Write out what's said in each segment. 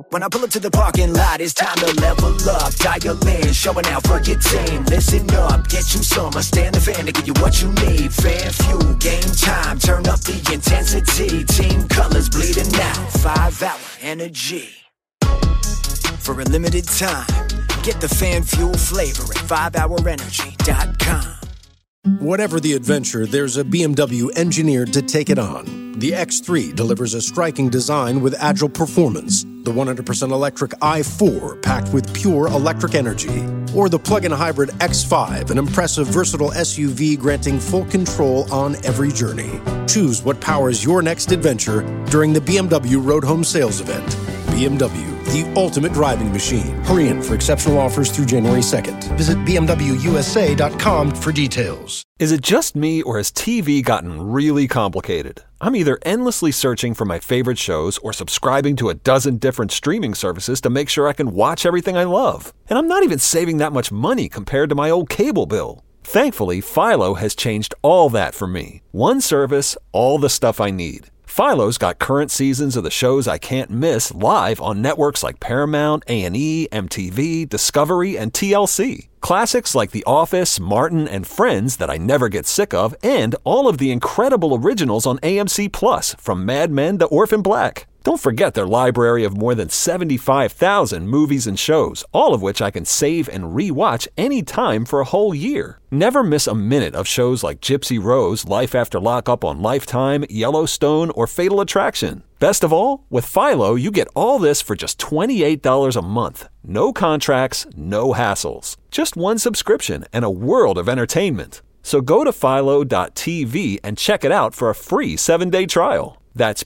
When I pull up to the parking lot, it's time to level up. Dial in, showing out for your team. Listen up, get you some. Stand the fan to give you what you need. Fan fuel, game time, turn up the intensity. Team colors bleeding out, 5-hour energy. For a limited time, get the fan fuel flavor at 5hourenergy.com. Whatever the adventure, there's a BMW engineered to take it on. The X3 delivers a striking design with agile performance. The 100% electric i4 packed with pure electric energy. Or the plug-in hybrid X5, an impressive, versatile SUV granting full control on every journey. Choose what powers your next adventure during the BMW Road Home Sales Event. BMW, the ultimate driving machine. Hurry in for exceptional offers through January 2nd. Visit BMWUSA.com for details. Is it just me, or has TV gotten really complicated? I'm either endlessly searching for my favorite shows or subscribing to a dozen different streaming services to make sure I can watch everything I love. And I'm not even saving that much money compared to my old cable bill. Thankfully, Philo has changed all that for me. One service, all the stuff I need. Philo's got current seasons of the shows I can't miss live on networks like Paramount, A&E, MTV, Discovery, and TLC. Classics like The Office, Martin, and Friends that I never get sick of, and all of the incredible originals on AMC Plus, from Mad Men to Orphan Black. Don't forget their library of more than 75,000 movies and shows, all of which I can save and re-watch anytime for a whole year. Never miss a minute of shows like Gypsy Rose, Life After Lockup on Lifetime, Yellowstone, or Fatal Attraction. Best of all, with Philo, you get all this for just $28 a month. No contracts, no hassles. Just one subscription and a world of entertainment. So go to philo.tv and check it out for a free 7-day trial. That's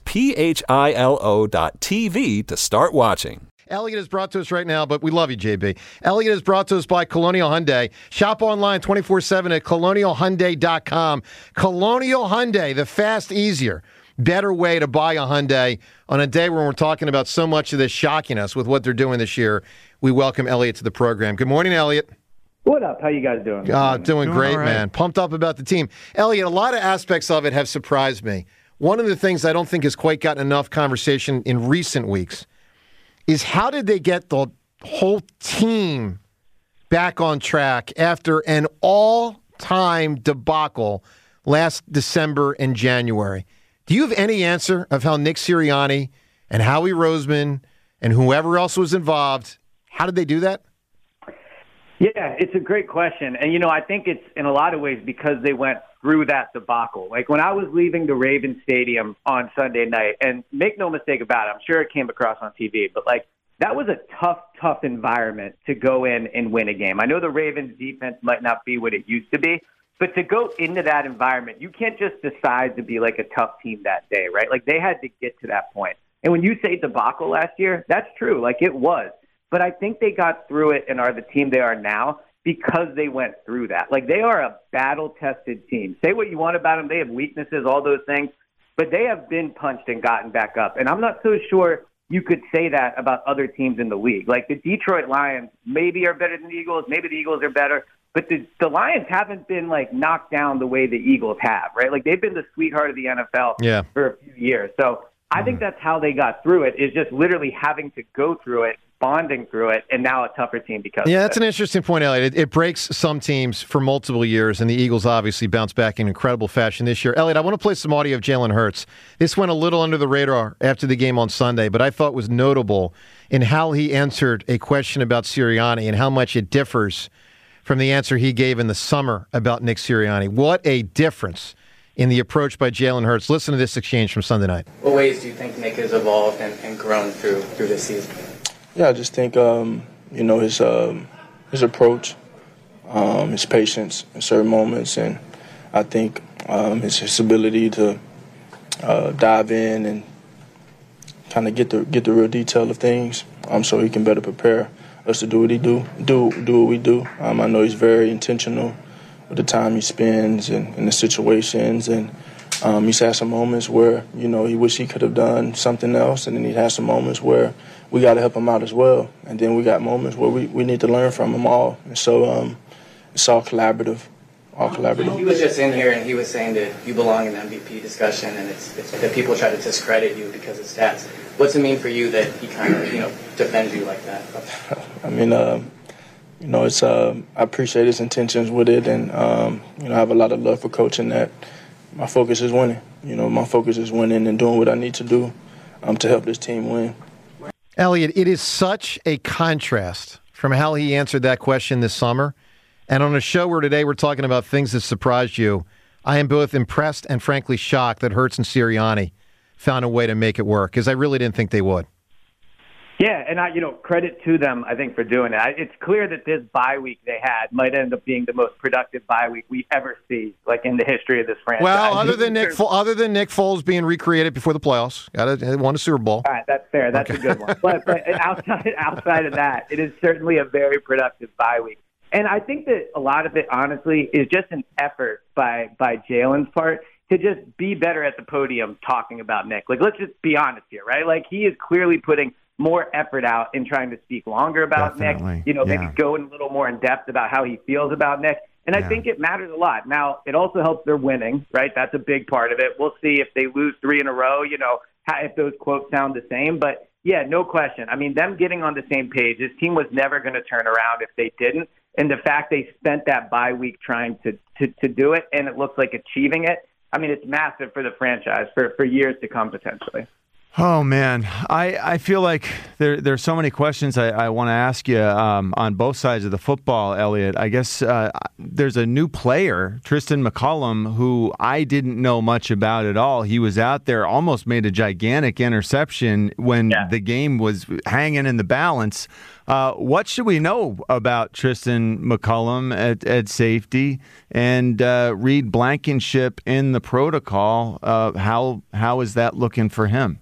philo.tv to start watching. Elliot is brought to us right now, but we love you, JB. Elliot is brought to us by Colonial Hyundai. Shop online 24/7 at colonialhyundai.com. Colonial Hyundai, the fast, easier, better way to buy a Hyundai on a day when we're talking about so much of this shocking us with what they're doing this year. We welcome Elliot to the program. Good morning, Elliot. What up? How you guys doing? Doing great, right, man. Pumped up about the team. Elliot, a lot of aspects of it have surprised me. One of the things I don't think has quite gotten enough conversation in recent weeks is how did they get the whole team back on track after an all-time debacle last December and January? Do you have any answer of how Nick Sirianni and Howie Roseman and whoever else was involved, how did they do that? Yeah, it's a great question. And, I think it's in a lot of ways because they went through that debacle. Like when I was leaving the Ravens Stadium on Sunday night, and make no mistake about it, I'm sure it came across on TV, but that was a tough environment to go in and win a game. I know the Ravens defense might not be what it used to be, but to go into that environment, you can't just decide to be like a tough team that day, right? Like they had to get to that point. And when you say debacle last year, that's true. Like it was. But I think they got through it and are the team they are now because they went through that. Like they are a battle-tested team. Say what you want about them. They have weaknesses, all those things. But they have been punched and gotten back up. And I'm not so sure you could say that about other teams in the league. Like the Detroit Lions maybe are better than the Eagles. Maybe the Eagles are better. But the Lions haven't been knocked down the way the Eagles have, right? Like they've been the sweetheart of the NFL for a few years. So I think that's how they got through it, is just literally having to go through it, bonding through it, and now a tougher team because of it. That's an interesting point, Elliot. It breaks some teams for multiple years, and the Eagles obviously bounced back in incredible fashion this year. Elliot, I want to play some audio of Jalen Hurts. This went a little under the radar after the game on Sunday, but I thought was notable in how he answered a question about Sirianni and how much it differs from the answer he gave in the summer about Nick Sirianni. What a difference in the approach by Jalen Hurts. Listen to this exchange from Sunday night. What ways do you think Nick has evolved and grown through this season? Yeah, I just think, his approach, his patience in certain moments, and I think his ability to dive in and kind of get the real detail of things, so he can better prepare us to do what what we do. I know he's very intentional with the time he spends and the situations, and he's had some moments where he wish he could have done something else, and then he has some moments where we got to help him out as well, and then we got moments where we need to learn from them all. And so it's all collaborative. all collaborative. He was just in here and he was saying that you belong in the MVP discussion, and it's that people try to discredit you because of stats. What's it mean for you that he kind of defends you like that? I mean, it's I appreciate his intentions with it, and I have a lot of love for coaching that. My focus is winning. My focus is winning and doing what I need to do to help this team win. Elliot, it is such a contrast from how he answered that question this summer. And on a show where today we're talking about things that surprised you, I am both impressed and frankly shocked that Hurts and Sirianni found a way to make it work, because I really didn't think they would. Yeah, and credit to them, I think, for doing it. It's clear that this bye week they had might end up being the most productive bye week we ever see, like in the history of this franchise. Well, other than Nick Foles being recreated before the playoffs, won a Super Bowl. All right, that's fair. That's a good one. But outside of that, it is certainly a very productive bye week. And I think that a lot of it, honestly, is just an effort by Jalen's part to just be better at the podium talking about Nick. Like, let's just be honest here, right? Like, he is clearly putting more effort out in trying to speak longer about Definitely. Nick, maybe go in a little more in depth about how he feels about Nick. And I think it matters a lot. Now, it also helps their winning, right? That's a big part of it. We'll see if they lose 3 in a row, if those quotes sound the same. But, yeah, no question. I mean, them getting on the same page, this team was never going to turn around if they didn't. And the fact they spent that bye week trying to do it, and it looks like achieving it, I mean, it's massive for the franchise for years to come, potentially. Oh, man. I feel like there's so many questions I want to ask you on both sides of the football, Elliot. I guess there's a new player, Tristan McCollum, who I didn't know much about at all. He was out there, almost made a gigantic interception when the game was hanging in the balance. What should we know about Tristan McCollum at safety and Reed Blankenship in the protocol? How is that looking for him?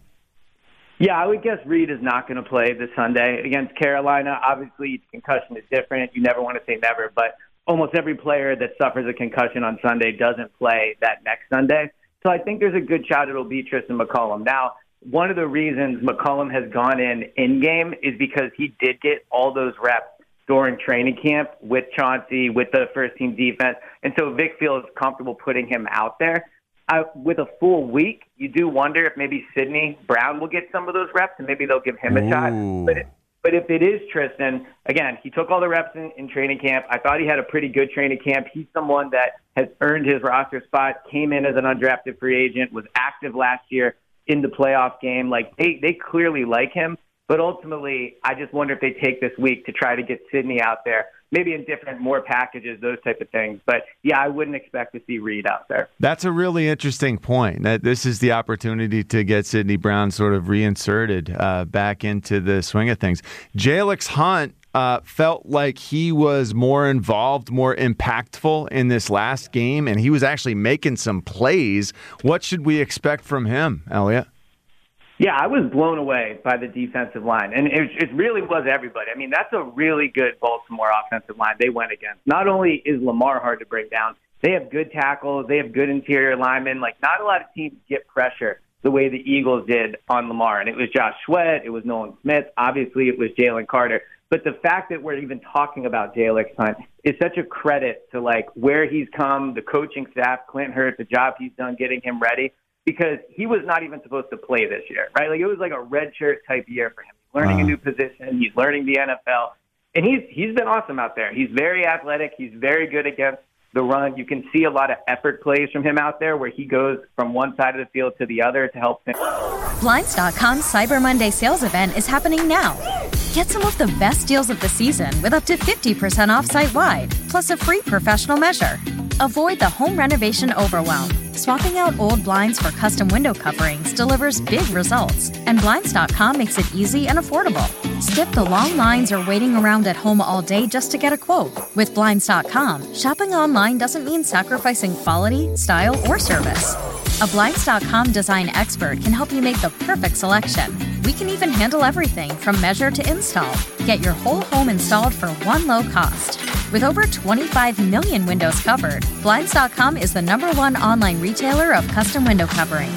Yeah, I would guess Reed is not going to play this Sunday against Carolina. Obviously, concussion is different. You never want to say never, but almost every player that suffers a concussion on Sunday doesn't play that next Sunday. So I think there's a good shot it'll be Tristan McCollum. Now, one of the reasons McCollum has gone in-game is because he did get all those reps during training camp with Chauncey, with the first-team defense, and so Vic feels comfortable putting him out there. With a full week, you do wonder if maybe Sidney Brown will get some of those reps, and maybe they'll give him a shot. But if it is Tristan, again, he took all the reps in training camp. I thought he had a pretty good training camp. He's someone that has earned his roster spot, came in as an undrafted free agent, was active last year in the playoff game. Like, they clearly like him. But ultimately, I just wonder if they take this week to try to get Sidney out there, maybe in different, more packages, those type of things. But, yeah, I wouldn't expect to see Reed out there. That's a really interesting point, that this is the opportunity to get Sidney Brown sort of reinserted back into the swing of things. Jalix Hunt felt like he was more involved, more impactful in this last game, and he was actually making some plays. What should we expect from him, Elliot? Yeah, I was blown away by the defensive line, and it really was everybody. I mean, that's a really good Baltimore offensive line they went against. Not only is Lamar hard to bring down, they have good tackles, they have good interior linemen. Like, not a lot of teams get pressure the way the Eagles did on Lamar, and it was Josh Sweat, it was Nolan Smith, obviously it was Jalen Carter. But the fact that we're even talking about Jalix Hunt is such a credit to, like, where he's come, the coaching staff, Clint Hurts, the job he's done getting him ready. Because he was not even supposed to play this year, right? Like, it was like a redshirt type year for him. He's learning a new position. He's learning the NFL. And he's been awesome out there. He's very athletic. He's very good against the run. You can see a lot of effort plays from him out there where he goes from one side of the field to the other to help him. Blinds.com's Cyber Monday sales event is happening now. Get some of the best deals of the season with up to 50% off site-wide, plus a free professional measure. Avoid the home renovation overwhelm. Swapping out old blinds for custom window coverings delivers big results, and Blinds.com makes it easy and affordable. Skip the long lines or waiting around at home all day just to get a quote. With Blinds.com, shopping online doesn't mean sacrificing quality, style, or service. A Blinds.com design expert can help you make the perfect selection. We can even handle everything from measure to install. Get your whole home installed for one low cost. With over 25 million windows covered, Blinds.com is the #1 online retailer of custom window coverings.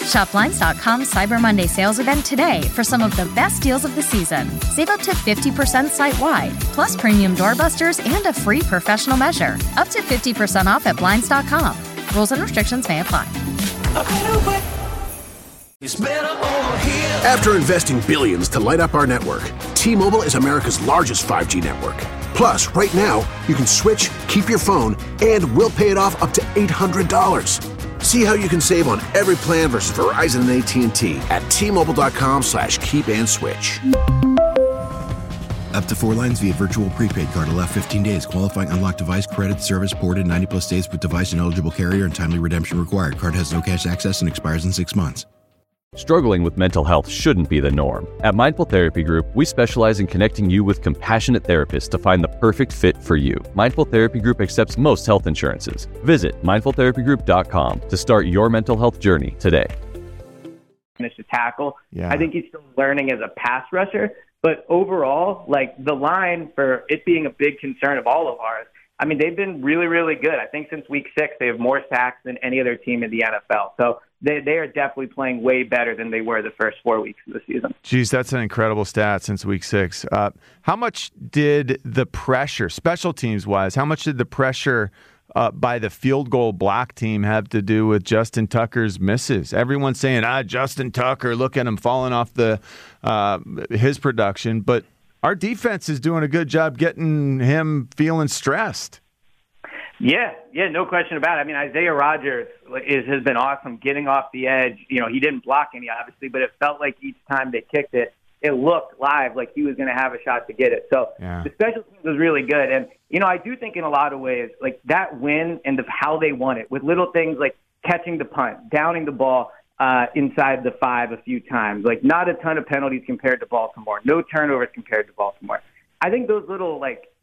Shop Blinds.com's Cyber Monday sales event today for some of the best deals of the season. Save up to 50% site-wide, plus premium doorbusters and a free professional measure. Up to 50% off at Blinds.com. Rules and restrictions may apply. After investing billions to light up our network, T-Mobile is America's largest 5G network. Plus, right now, you can switch, keep your phone, and we'll pay it off up to $800. See how you can save on every plan versus Verizon and AT&T at T-Mobile.com/keep-and-switch. Up to 4 lines via virtual prepaid card. Allow 15 days. Qualifying unlocked device credit service ported 90-plus days with device and eligible carrier and timely redemption required. Card has no cash access and expires in 6 months. Struggling with mental health shouldn't be the norm. At Mindful Therapy Group, we specialize in connecting you with compassionate therapists to find the perfect fit for you. Mindful Therapy Group accepts most health insurances. Visit mindfultherapygroup.com to start your mental health journey today. Finish the tackle. Yeah. I think he's still learning as a pass rusher, but overall, like the line for it being a big concern of all of ours, I mean, they've been really, really good. I think since week 6, they have more sacks than any other team in the NFL. So they are definitely playing way better than they were the first 4 weeks of the season. Geez, that's an incredible stat since week 6. How much did the pressure, special teams-wise, how much did the pressure by the field goal block team have to do with Justin Tucker's misses? Everyone's saying, Justin Tucker, look at him falling off his production. But our defense is doing a good job getting him feeling stressed. Yeah, no question about it. I mean, Isaiah Rodgers has been awesome getting off the edge. You know, he didn't block any, obviously, but it felt like each time they kicked it, it looked live like he was going to have a shot to get it. So The special teams was really good. And, you know, I do think in a lot of ways, like that win and how they won it with little things like catching the punt, downing the ball inside the 5 a few times, like not a ton of penalties compared to Baltimore, no turnovers compared to Baltimore. I think those little,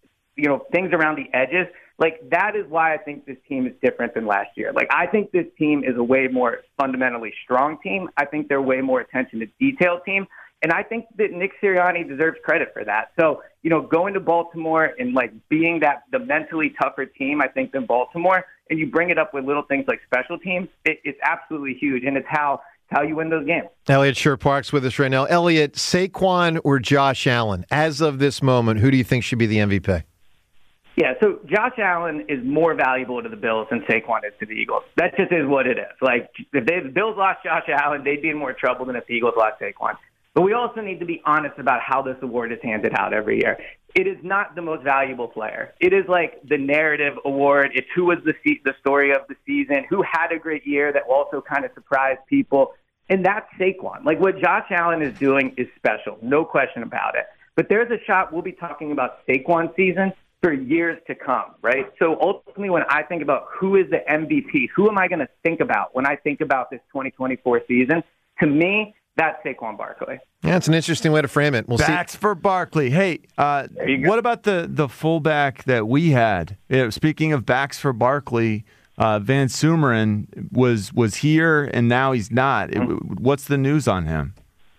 things around the edges, that is why I think this team is different than last year. I think this team is a way more fundamentally strong team. I think they're way more attention to detail team. And I think that Nick Sirianni deserves credit for that. So, going to Baltimore and being the mentally tougher team, I think, than Baltimore, and you bring it up with little things like special teams, it's absolutely huge. And it's how you win those games. Elliot Sherpark's with us right now. Elliot, Saquon or Josh Allen? As of this moment, who do you think should be the MVP? Yeah, so Josh Allen is more valuable to the Bills than Saquon is to the Eagles. That just is what it is. If the Bills lost Josh Allen, they'd be in more trouble than if the Eagles lost Saquon. But we also need to be honest about how this award is handed out every year. It is not the most valuable player. It is the narrative award. It's who was the story of the season, who had a great year that also kind of surprised people. And that's Saquon. What Josh Allen is doing is special, no question about it. But there's a shot we'll be talking about Saquon season for years to come, right? So ultimately, when I think about who is the MVP, who am I going to think about when I think about this 2024 season? To me, that's Saquon Barkley. Yeah, it's an interesting way to frame it. Backs for Barkley. Hey, what about the fullback that we had? Speaking of backs for Barkley, Van Sumeren was here, and now he's not. What's the news on him?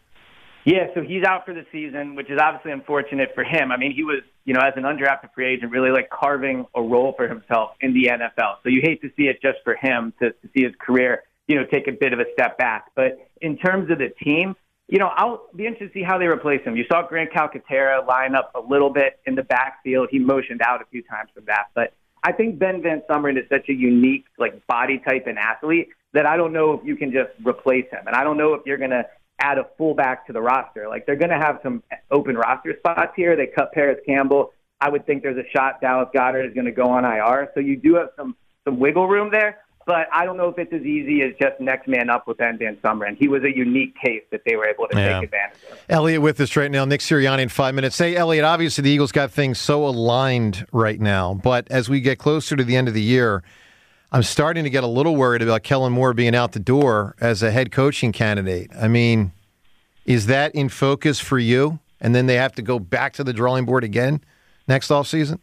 Yeah, so he's out for the season, which is obviously unfortunate for him. I mean, he was, as an undrafted free agent, really carving a role for himself in the NFL. So you hate to see it just for him to see his career, take a bit of a step back. But in terms of the team, I'll be interested to see how they replace him. You saw Grant Calcaterra line up a little bit in the backfield. He motioned out a few times from that. But I think Ben Van Sumeren is such a unique body type and athlete that I don't know if you can just replace him. And I don't know if you're going to add a fullback to the roster. They're going to have some open roster spots here. They cut Paris Campbell. I would think there's a shot Dallas Goedert is going to go on IR. So you do have some wiggle room there. But I don't know if it's as easy as just next man up with Ben Van Sumeren. He was a unique case that they were able to take advantage of. Elliot with us right now. Nick Sirianni in 5 minutes. Hey, Elliot, obviously the Eagles got things so aligned right now. But as we get closer to the end of the year, I'm starting to get a little worried about Kellen Moore being out the door as a head coaching candidate. I mean, is that in focus for you? And then they have to go back to the drawing board again next offseason?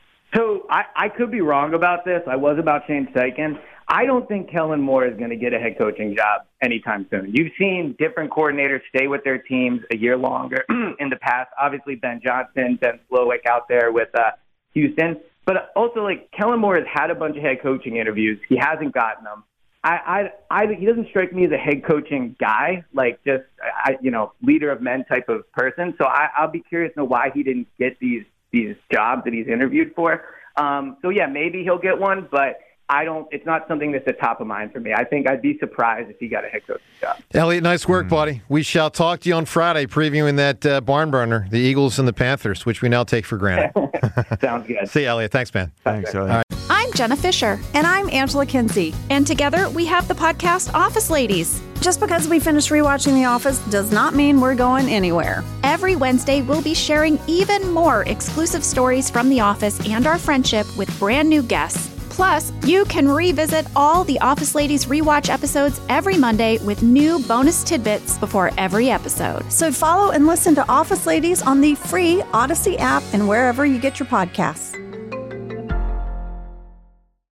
So I could be wrong about this. I was about Shane Steichen. I don't think Kellen Moore is going to get a head coaching job anytime soon. You've seen different coordinators stay with their teams a year longer in the past. Obviously, Ben Johnson, Ben Slowick out there with Houston. But also, Kellen Moore has had a bunch of head coaching interviews. He hasn't gotten them. he doesn't strike me as a head coaching guy, like just leader of men type of person. So I'll be curious to know why he didn't get these jobs that he's interviewed for. So yeah, maybe he'll get one, but it's not something that's at top of mind for me. I think I'd be surprised if he got a head coaching job. Elliot, nice work, buddy. We shall talk to you on Friday previewing that barn burner, the Eagles and the Panthers, which we now take for granted. Sounds good. See you, Elliot. Thanks, man. Thanks, Elliot. All right. I'm Jenna Fisher. And I'm Angela Kinsey. And together we have the podcast Office Ladies. Just because we finished rewatching The Office does not mean we're going anywhere. Every Wednesday, we'll be sharing even more exclusive stories from The Office and our friendship with brand new guests. Plus, you can revisit all the Office Ladies rewatch episodes every Monday with new bonus tidbits before every episode. So follow and listen to Office Ladies on the free Odyssey app and wherever you get your podcasts.